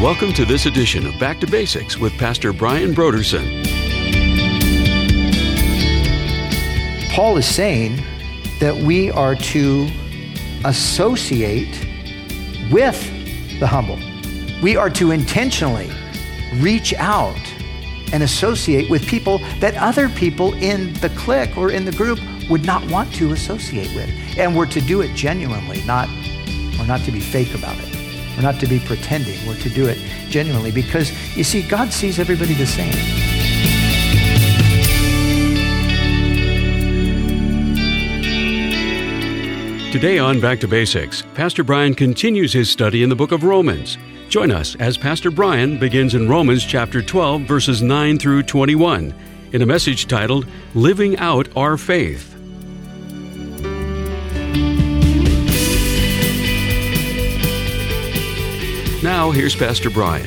Welcome to this edition of Back to Basics with Pastor Brian Broderson. Paul is saying that we are to associate with the humble. We are to intentionally reach out and associate with people that other people in the clique or in the group would not want to associate with. And we're to do it genuinely, not to be fake about it. We're not to be pretending. We're to do it genuinely because, you see, God sees everybody the same. Today on Back to Basics, Pastor Brian continues his study in the book of Romans. Join us as Pastor Brian begins in Romans chapter 12, verses 9 through 21, in a message titled, Living Out Our Faith. Now, here's Pastor Brian.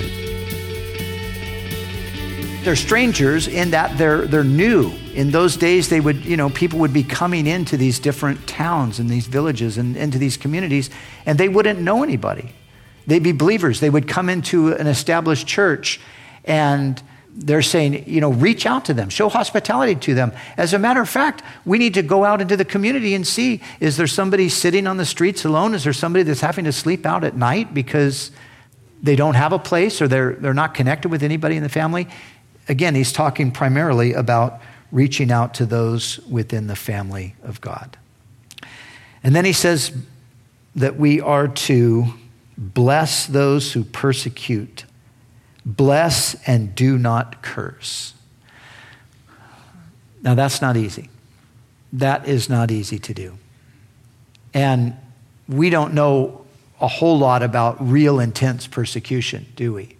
They're strangers in that they're new. In those days, they would, people would be coming into these different towns and these villages and into these communities, and they wouldn't know anybody. They'd be believers. They would come into an established church, and they're saying, reach out to them, show hospitality to them. As a matter of fact, we need to go out into the community and see, is there somebody sitting on the streets alone? Is there somebody that's having to sleep out at night because they don't have a place or they're not connected with anybody in the family? Again, he's talking primarily about reaching out to those within the family of God. And then he says that we are to bless those who persecute. Bless and do not curse. Now that's not easy. That is not easy to do. And we don't know a whole lot about real intense persecution, do we?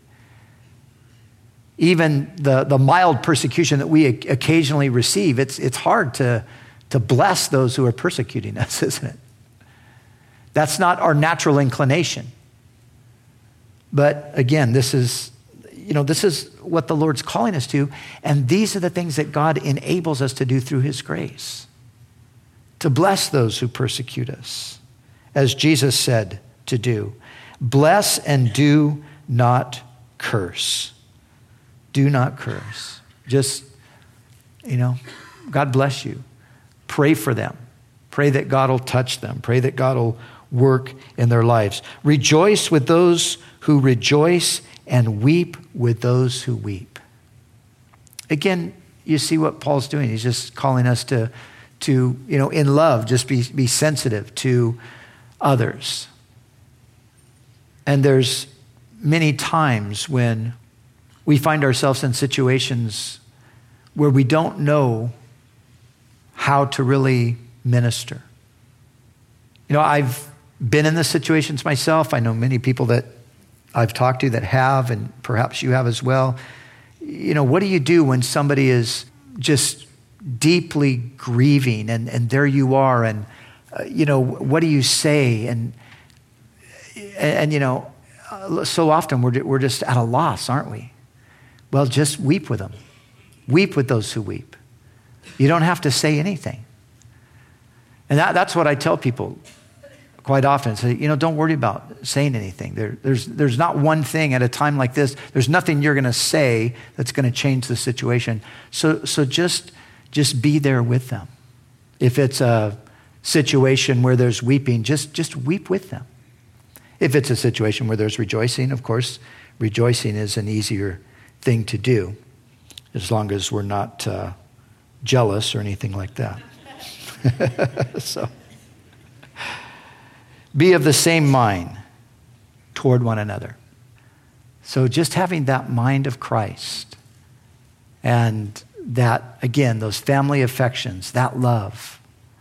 Even the mild persecution that we occasionally receive, it's hard to bless those who are persecuting us, isn't it? That's not our natural inclination. But again, this is what the Lord's calling us to, and these are the things that God enables us to do through his grace. To bless those who persecute us, as Jesus said to do. Bless and do not curse. Do not curse. Just, God bless you. Pray for them. Pray that God will touch them. Pray that God will work in their lives. Rejoice with those who rejoice and weep with those who weep. Again, you see what Paul's doing. He's just calling us to in love, just be sensitive to others. And there's many times when we find ourselves in situations where we don't know how to really minister. I've been in the situations myself. I know many people that I've talked to that have, and perhaps you have as well. What do you do when somebody is just deeply grieving and there you are and, what do you say? And so often we're just at a loss, aren't we? Well, just weep with them. Weep with those who weep. You don't have to say anything. And that's what I tell people quite often. Say, don't worry about saying anything. There's not one thing at a time like this. There's nothing you're going to say that's going to change the situation. So just be there with them. If it's a situation where there's weeping, just weep with them. If it's a situation where there's rejoicing, of course, rejoicing is an easier thing to do, as long as we're not jealous or anything like that. So, be of the same mind toward one another. So just having that mind of Christ and that, again, those family affections, that love.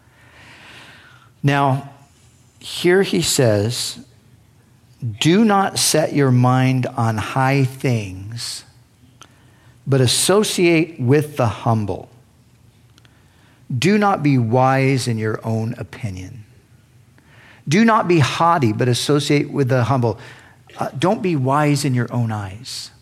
Now, here he says, do not set your mind on high things, but associate with the humble. Do not be wise in your own opinion. Do not be haughty, but associate with the humble. Don't be wise in your own eyes.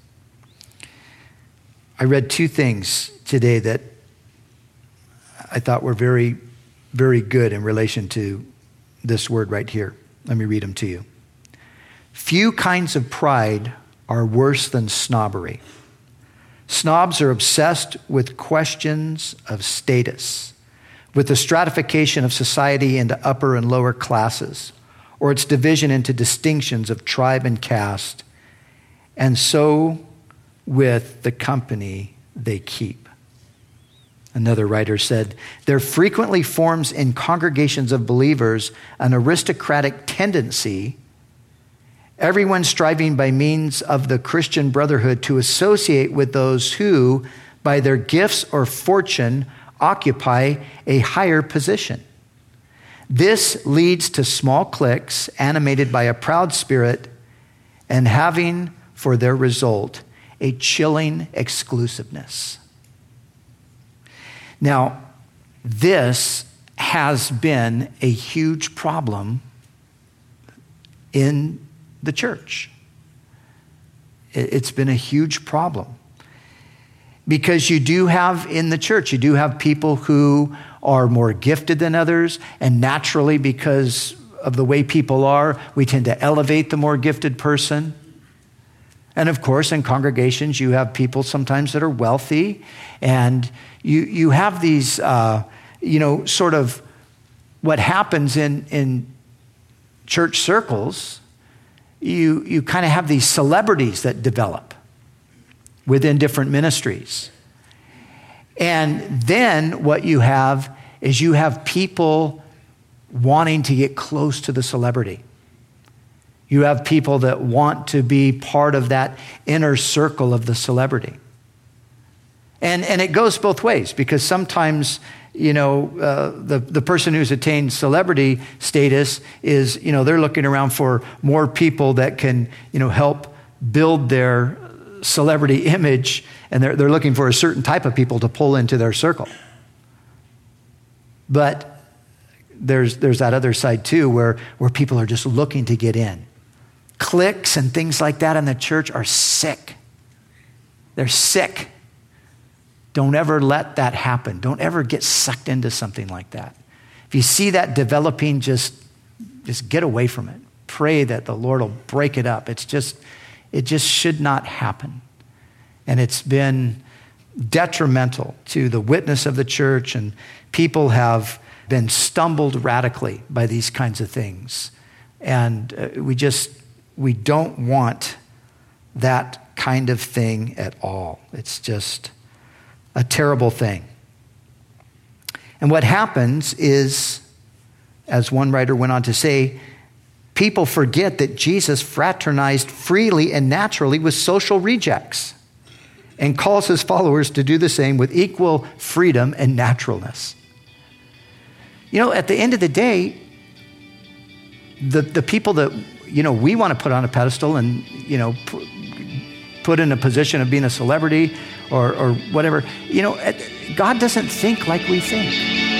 I read two things today that I thought were very, very good in relation to this word right here. Let me read them to you. Few kinds of pride are worse than snobbery. Snobs are obsessed with questions of status, with the stratification of society into upper and lower classes, or its division into distinctions of tribe and caste, and so with the company they keep. Another writer said, there frequently forms in congregations of believers an aristocratic tendency, everyone striving by means of the Christian brotherhood to associate with those who, by their gifts or fortune, occupy a higher position. This leads to small cliques animated by a proud spirit and having for their result a chilling exclusiveness. Now, this has been a huge problem in the church. It's been a huge problem. Because you do have in the church, you do have people who are more gifted than others, and naturally, because of the way people are, we tend to elevate the more gifted person. And of course, in congregations, you have people sometimes that are wealthy, and you have these, sort of what happens in church circles, you kind of have these celebrities that develop within different ministries. And then what you have is you have people wanting to get close to the celebrity. You have people that want to be part of that inner circle of the celebrity. And it goes both ways, because sometimes, the person who's attained celebrity status is, they're looking around for more people that can, help build their celebrity image, and they're looking for a certain type of people to pull into their circle. But there's that other side too, where people are just looking to get in. Cliques and things like that in the church are sick. They're sick. Don't ever let that happen. Don't ever get sucked into something like that. If you see that developing, just get away from it. Pray that the Lord will break it up. It just should not happen. And it's been detrimental to the witness of the church, and people have been stumbled radically by these kinds of things. And we don't want that kind of thing at all. It's just a terrible thing. And what happens is, as one writer went on to say, people forget that Jesus fraternized freely and naturally with social rejects and calls his followers to do the same with equal freedom and naturalness. At the end of the day, the people that, we want to put on a pedestal and, put in a position of being a celebrity or whatever, God doesn't think like we think.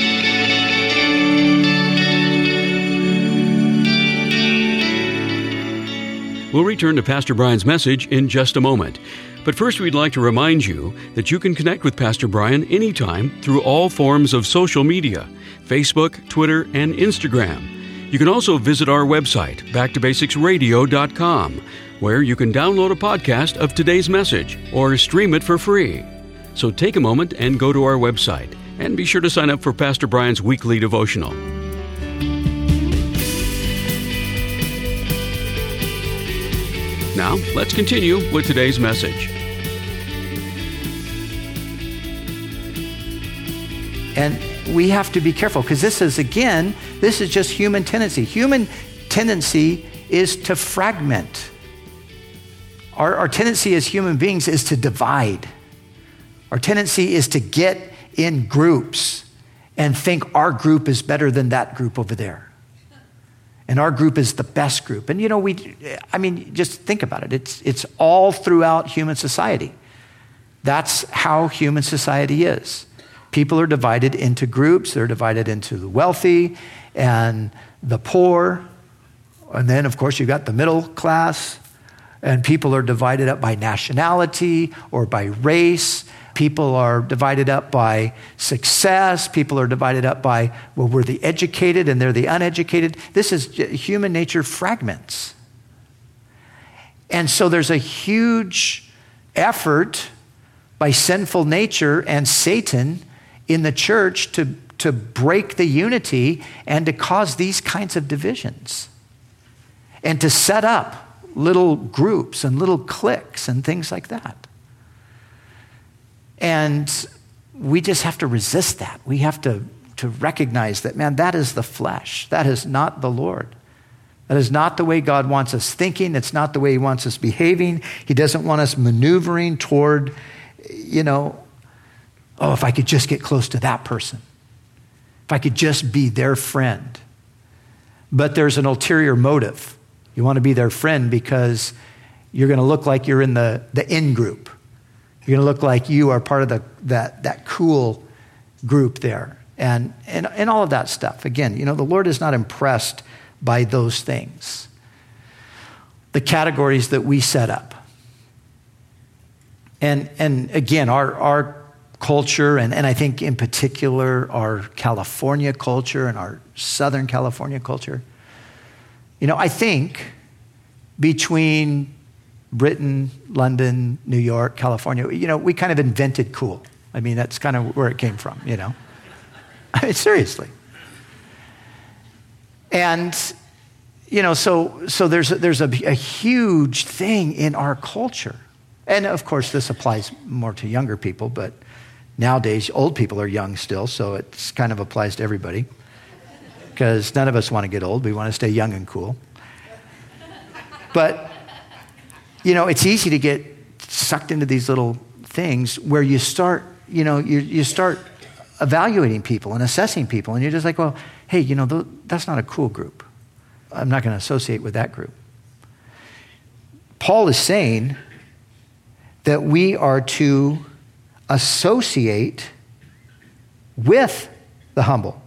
We'll return to Pastor Brian's message in just a moment. But first, we'd like to remind you that you can connect with Pastor Brian anytime through all forms of social media, Facebook, Twitter, and Instagram. You can also visit our website, backtobasicsradio.com, where you can download a podcast of today's message or stream it for free. So take a moment and go to our website, and be sure to sign up for Pastor Brian's weekly devotional. Now, let's continue with today's message. And we have to be careful, because this is just human tendency. Human tendency is to fragment. Our tendency as human beings is to divide. Our tendency is to get in groups and think our group is better than that group over there. And our group is the best group. And just think about it. It's all throughout human society. That's how human society is. People are divided into groups. They're divided into the wealthy and the poor. And then, of course, you've got the middle class. And people are divided up by nationality or by race. People are divided up by success. People are divided up by, we're the educated and they're the uneducated. This is human nature fragments. And so there's a huge effort by sinful nature and Satan in the church to break the unity and to cause these kinds of divisions and to set up little groups and little cliques and things like that. And we just have to resist that. We have to recognize that, man, that is the flesh. That is not the Lord. That is not the way God wants us thinking. It's not the way he wants us behaving. He doesn't want us maneuvering toward, if I could just get close to that person. If I could just be their friend. But there's an ulterior motive. You want to be their friend because you're going to look like you're in the in group. You're going to look like you are part of that cool group there. And all of that stuff. Again, the Lord is not impressed by those things. The categories that we set up. And again, our culture, and I think in particular our California culture and our Southern California culture, I think between Britain, London, New York, California, we kind of invented cool. I mean, that's kind of where it came from, I mean, seriously. And, so there's a huge thing in our culture. And of course, this applies more to younger people, but nowadays, old people are young still, so it kind of applies to everybody. Because none of us want to get old. We want to stay young and cool. But, it's easy to get sucked into these little things where you start, you start evaluating people and assessing people. And you're just like, well, hey, that's not a cool group. I'm not going to associate with that group. Paul is saying that we are to associate with the humble.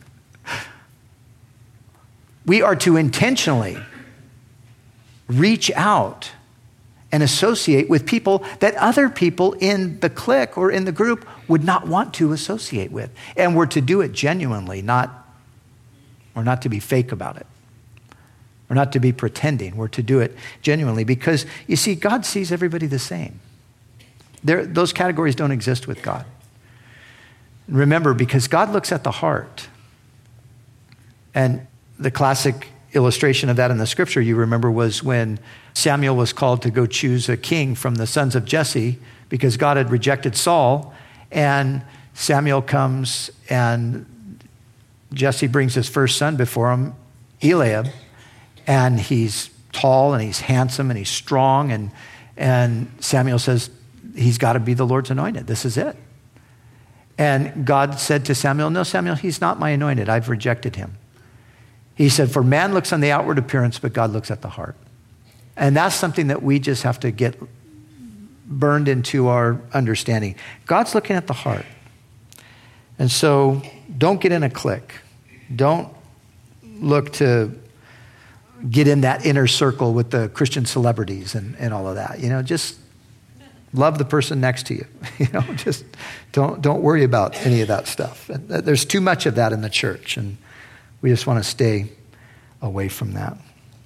We are to intentionally reach out and associate with people that other people in the clique or in the group would not want to associate with. And we're to do it genuinely, we're not to be fake about it. We're not to be pretending. We're to do it genuinely because, you see, God sees everybody the same. Those categories don't exist with God. Remember, because God looks at the heart. And the classic illustration of that in the scripture, you remember, was when Samuel was called to go choose a king from the sons of Jesse because God had rejected Saul. And Samuel comes and Jesse brings his first son before him, Eliab. And he's tall and he's handsome and he's strong. And Samuel says, he's got to be the Lord's anointed. This is it. And God said to Samuel, no, Samuel, he's not my anointed. I've rejected him. He said, for man looks on the outward appearance, but God looks at the heart. And that's something that we just have to get burned into our understanding. God's looking at the heart. And so don't get in a clique. Don't look to get in that inner circle with the Christian celebrities and all of that. Just love the person next to you. Just don't worry about any of that stuff. And there's too much of that in the church, and we just want to stay away from that.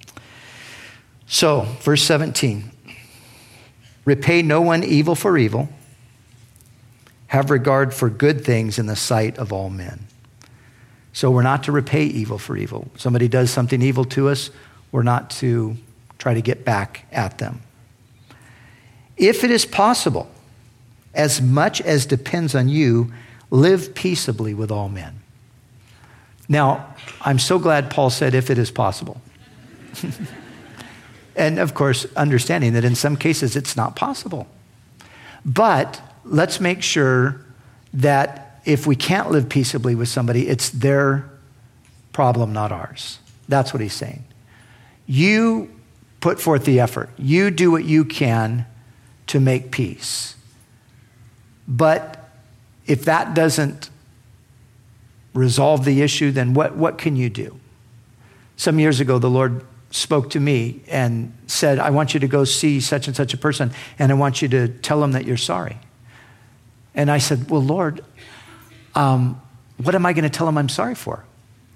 So, verse 17. Repay no one evil for evil. Have regard for good things in the sight of all men. So we're not to repay evil for evil. Somebody does something evil to us, we're not to try to get back at them. If it is possible, as much as depends on you, live peaceably with all men. Now, I'm so glad Paul said, if it is possible. And of course, understanding that in some cases it's not possible. But let's make sure that if we can't live peaceably with somebody, it's their problem, not ours. That's what he's saying. You put forth the effort. You do what you can to make peace. But if that doesn't resolve the issue, then what can you do? Some years ago, the Lord spoke to me and said, I want you to go see such and such a person, and I want you to tell them that you're sorry. And I said, well, Lord, what am I going to tell them I'm sorry for?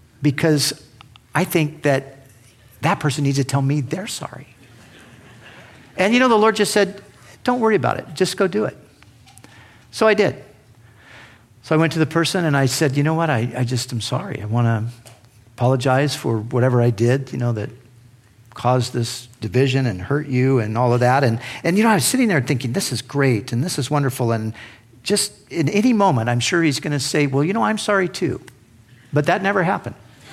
Because I think that person needs to tell me they're sorry. And the Lord just said, don't worry about it. Just go do it. So I did. So I went to the person and I said, you know what? I just am sorry. I want to apologize for whatever I did, that caused this division and hurt you and all of that. And I was sitting there thinking, this is great and this is wonderful. And just in any moment, I'm sure he's going to say, well, I'm sorry too. But that never happened.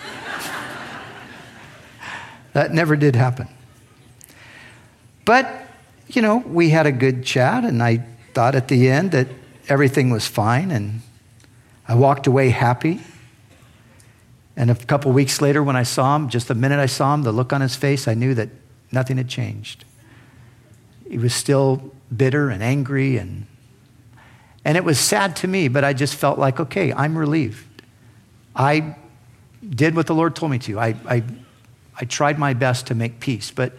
That never did happen. But, we had a good chat, and I thought at the end that everything was fine, and I walked away happy. And a couple weeks later when I saw him, just the minute I saw him, the look on his face, I knew that nothing had changed. He was still bitter and angry, and it was sad to me, but I just felt like, okay, I'm relieved. I did what the Lord told me to. I tried my best to make peace, but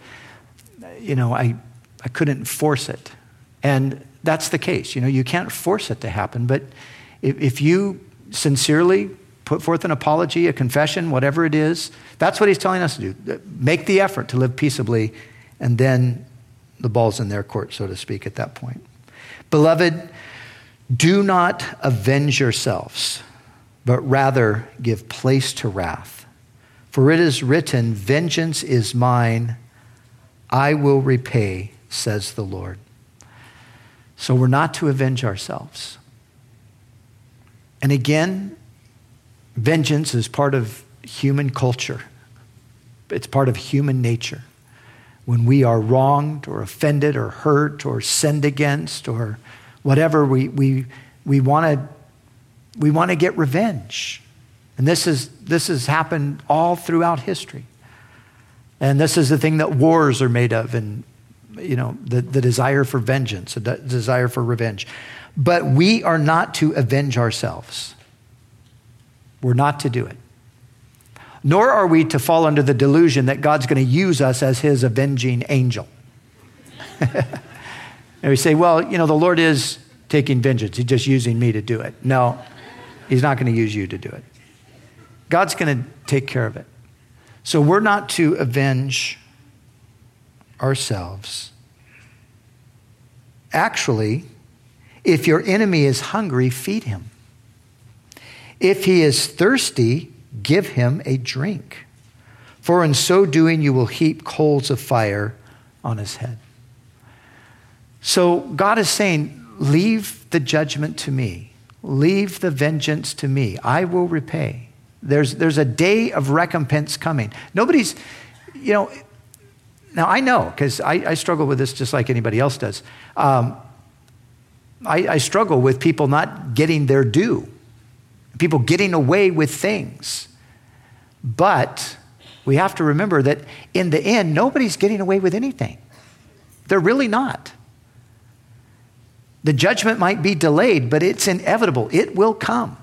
I couldn't force it. And that's the case. You can't force it to happen, but if you sincerely put forth an apology, a confession, whatever it is, that's what he's telling us to do. Make the effort to live peaceably, and then the ball's in their court, so to speak, at that point. Beloved, do not avenge yourselves, but rather give place to wrath. For it is written, vengeance is mine, I will repay, says the Lord. So we're not to avenge ourselves. And again, vengeance is part of human culture. It's part of human nature. When we are wronged or offended or hurt or sinned against or whatever, we want to get revenge. And this has happened all throughout history. And this is the thing that wars are made of, and the desire for vengeance, the desire for revenge. But we are not to avenge ourselves. We're not to do it. Nor are we to fall under the delusion that God's going to use us as his avenging angel. And we say, well, the Lord is taking vengeance. He's just using me to do it. No, he's not going to use you to do it. God's going to take care of it. So we're not to avenge ourselves. Actually, if your enemy is hungry, feed him. If he is thirsty, give him a drink. For in so doing, you will heap coals of fire on his head. So God is saying, leave the judgment to me. Leave the vengeance to me. I will repay. There's a day of recompense coming. Nobody's, now I know, because I struggle with this just like anybody else does. I struggle with people not getting their due. People getting away with things. But we have to remember that in the end, nobody's getting away with anything. They're really not. The judgment might be delayed, but it's inevitable. It will come.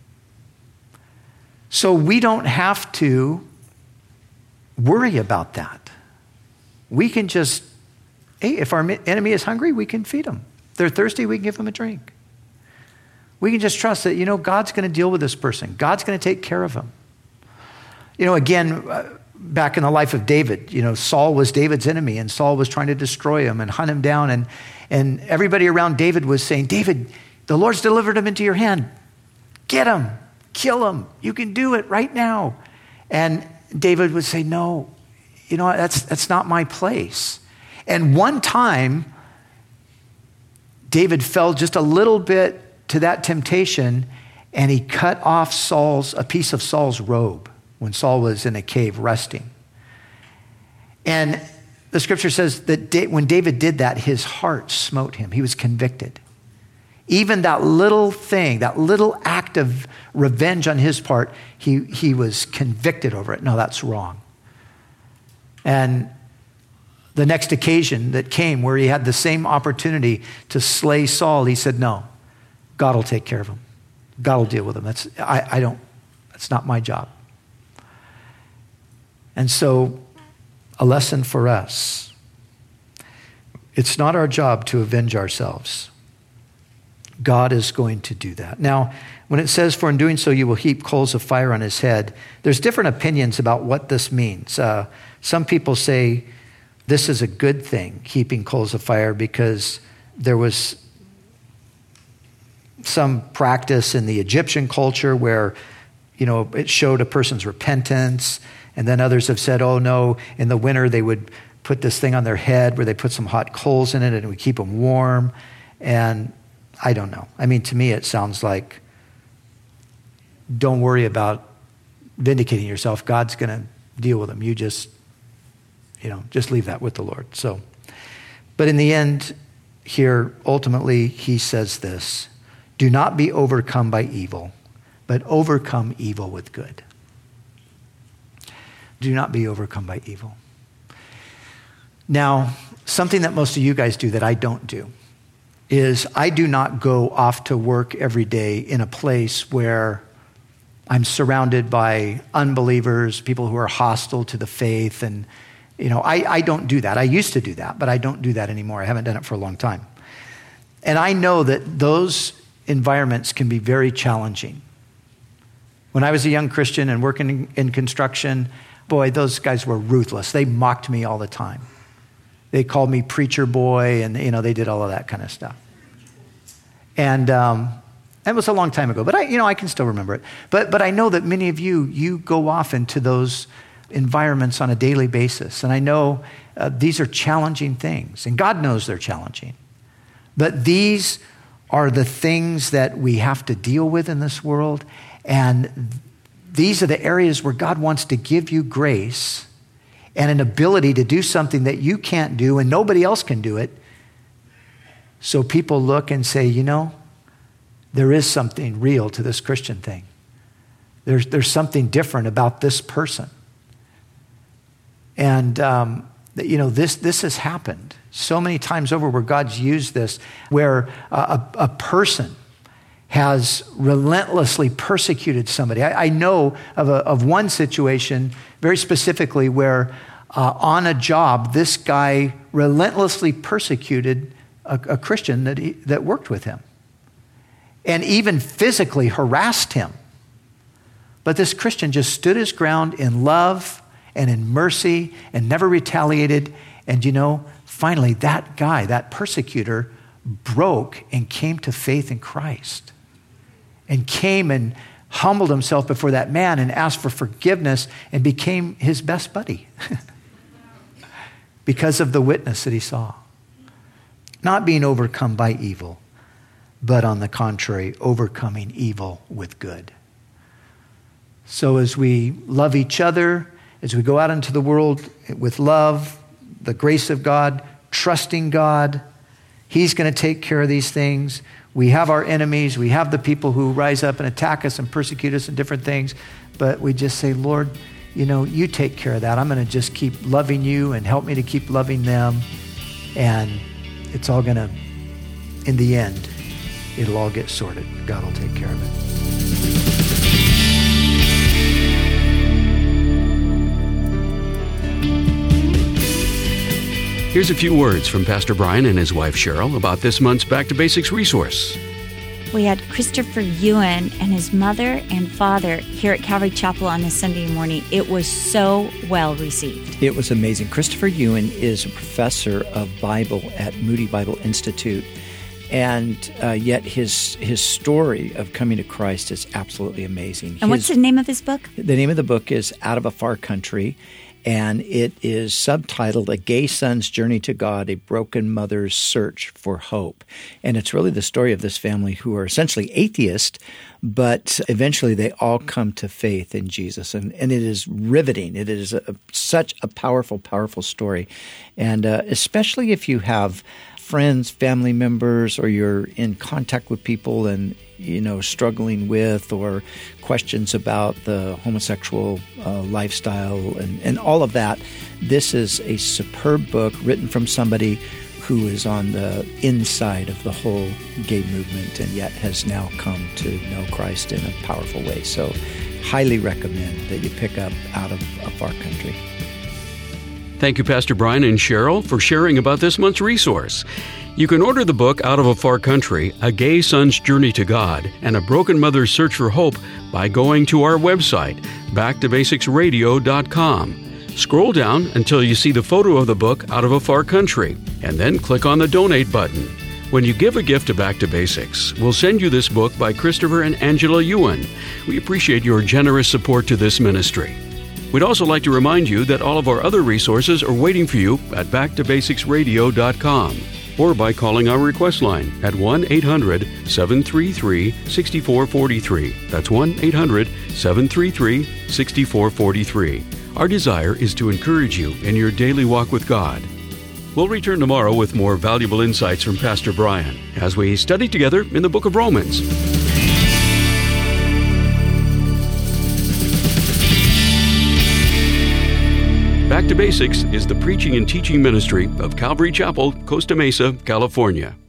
So we don't have to worry about that. We can just, if our enemy is hungry, we can feed them. If they're thirsty, we can give them a drink. We can just trust that, God's going to deal with this person. God's going to take care of him. Again, back in the life of David, Saul was David's enemy, and Saul was trying to destroy him and hunt him down. And everybody around David was saying, David, the Lord's delivered him into your hand. Get him. Kill him. You can do it right now. And David would say, no, that's not my place. And one time, David fell just a little bit to that temptation, and he cut off a piece of Saul's robe when Saul was in a cave resting. And the scripture says that when David did that, his heart smote him. He was convicted. Even that little thing, that little act of revenge on his part, he was convicted over it. No, that's wrong. And the next occasion that came where he had the same opportunity to slay Saul, he said, no, God will take care of him. God will deal with him. That's not my job. And so, a lesson for us. It's not our job to avenge ourselves. God is going to do that. Now, when it says, for in doing so you will heap coals of fire on his head, there's different opinions about what this means. Some people say this is a good thing, heaping coals of fire, because there was some practice in the Egyptian culture where, it showed a person's repentance. And then others have said, oh no, in the winter they would put this thing on their head where they put some hot coals in it and it would keep them warm. And I don't know. I mean, to me it sounds like, don't worry about vindicating yourself. God's going to deal with them. You just leave that with the Lord. So, but in the end here, ultimately, he says this: do not be overcome by evil, but overcome evil with good. Do not be overcome by evil. Now, something that most of you guys do that I don't do is I do not go off to work every day in a place where I'm surrounded by unbelievers, people who are hostile to the faith. And, I don't do that. I used to do that, but I don't do that anymore. I haven't done it for a long time. And I know that those environments can be very challenging. When I was a young Christian and working in construction, boy, those guys were ruthless. They mocked me all the time. They called me preacher boy, and they did all of that kind of stuff. And it was a long time ago, but I can still remember it. But I know that many of you go off into those environments on a daily basis, and I know these are challenging things, and God knows they're challenging. But these are the things that we have to deal with in this world, and these are the areas where God wants to give you grace and an ability to do something that you can't do and nobody else can do it. So people look and say, there is something real to this Christian thing. There's something different about this person. And, this has happened so many times over where God's used this, where a person has relentlessly persecuted somebody. I know of one situation very specifically where on a job, this guy relentlessly persecuted a Christian that worked with him and even physically harassed him. But this Christian just stood his ground in love and in mercy and never retaliated. And finally that guy, that persecutor, broke and came to faith in Christ and came and humbled himself before that man and asked for forgiveness and became his best buddy because of the witness that he saw. Not being overcome by evil, but on the contrary, overcoming evil with good. So as we love each other, as we go out into the world with love, the grace of God, trusting God, He's going to take care of these things. We have our enemies. We have the people who rise up and attack us and persecute us and different things. But we just say, Lord, you take care of that. I'm going to just keep loving you and help me to keep loving them. And it's all going to, in the end, it'll all get sorted. God will take care of it. Here's a few words from Pastor Brian and his wife Cheryl about this month's Back to Basics resource. We had Christopher Ewan and his mother and father here at Calvary Chapel on a Sunday morning. It was so well received. It was amazing. Christopher Ewan is a professor of Bible at Moody Bible Institute, and yet his story of coming to Christ is absolutely amazing. And what's the name of his book? The name of the book is Out of a Far Country, and it is subtitled A Gay Son's Journey to God, A Broken Mother's Search for Hope. And it's really the story of this family who are essentially atheists, but eventually they all come to faith in Jesus. And it is riveting. It is such a powerful, powerful story. And especially if you have friends, family members, or you're in contact with people and struggling with or questions about the homosexual lifestyle and all of that. This is a superb book written from somebody who is on the inside of the whole gay movement and yet has now come to know Christ in a powerful way. So highly recommend that you pick up Out of a Far Country. Thank you, Pastor Brian and Cheryl, for sharing about this month's resource. You can order the book Out of a Far Country, A Gay Son's Journey to God, and A Broken Mother's Search for Hope by going to our website, backtobasicsradio.com. Scroll down until you see the photo of the book Out of a Far Country, and then click on the Donate button. When you give a gift to Back to Basics, we'll send you this book by Christopher and Angela Ewan. We appreciate your generous support to this ministry. We'd also like to remind you that all of our other resources are waiting for you at backtobasicsradio.com or by calling our request line at 1-800-733-6443. That's 1-800-733-6443. Our desire is to encourage you in your daily walk with God. We'll return tomorrow with more valuable insights from Pastor Brian as we study together in the book of Romans. Back to Basics is the preaching and teaching ministry of Calvary Chapel, Costa Mesa, California.